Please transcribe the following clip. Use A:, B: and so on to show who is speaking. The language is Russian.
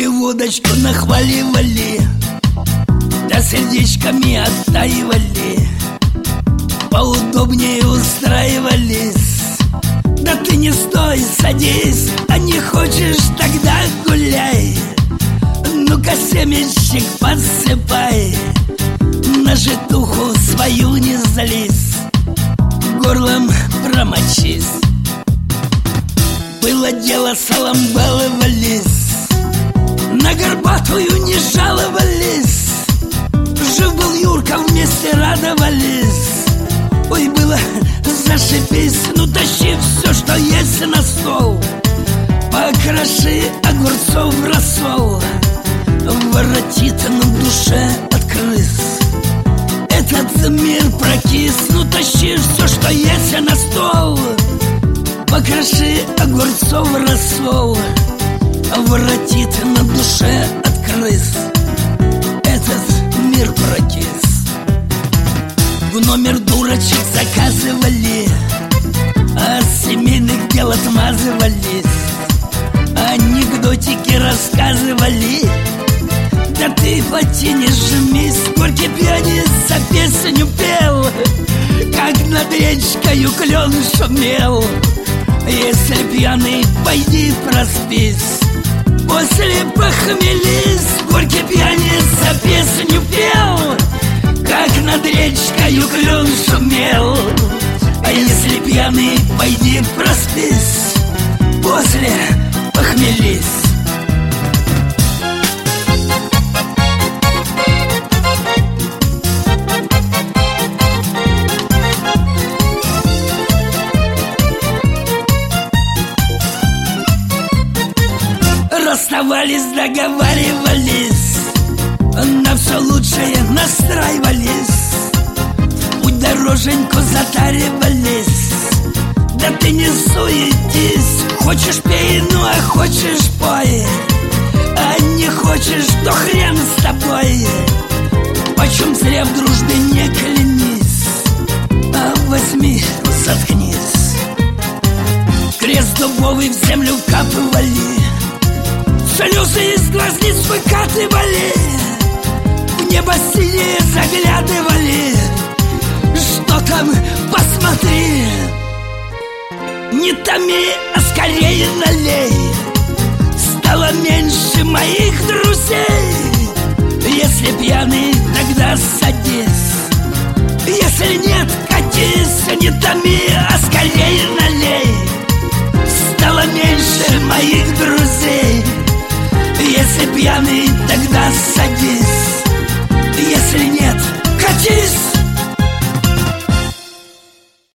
A: водочку нахваливали, да сердечками оттаивали, поудобнее устраивались. Да ты не стой, садись, а не хочешь, тогда гуляй. Ну-ка, семечек подсыпай, на житуху свою не залезь, горлом промочись. Было дело, салом баловались, на горбатую не жаловались. Жив был Юрка, вместе радовались. Ой, было зашибись, ну тащи все, что есть на стол. Покроши огурцов в рассол, воротит на душе от крыс. Этот мир прокис, ну тащи все, что есть на стол. Покроши огурцов в рассол, воротит на душе от крыс. Этот мир прокис. В номер дурочек заказывали, от семейных дел отмазывались, анекдотики рассказывали. Да ты поти не жмись, горький пьяница песню пел, как над речкою клен шумел. Если пьяный, пойди проспись, после похмелись. Горький пьяница песню пел, как над речкою клен шумел. А если пьяный, пойди проспись, после похмелись. Расставались, договаривались, на все лучшее настраивались, в путь дороженьку затаривались. Да ты не суетись, хочешь пей, ну а хочешь пой, а не хочешь, то хрен с тобой. Почем зря в дружбе не клянись, а возьми, заткнись. Крест дубовый в землю вкапывали, слезы из глазниц выкатывали, в небо синее заглядывали. Что там, посмотри, не томи, а скорее налей. Стало меньше моих друзей. Если пьяный, тогда садись, если нет, катись, не томи,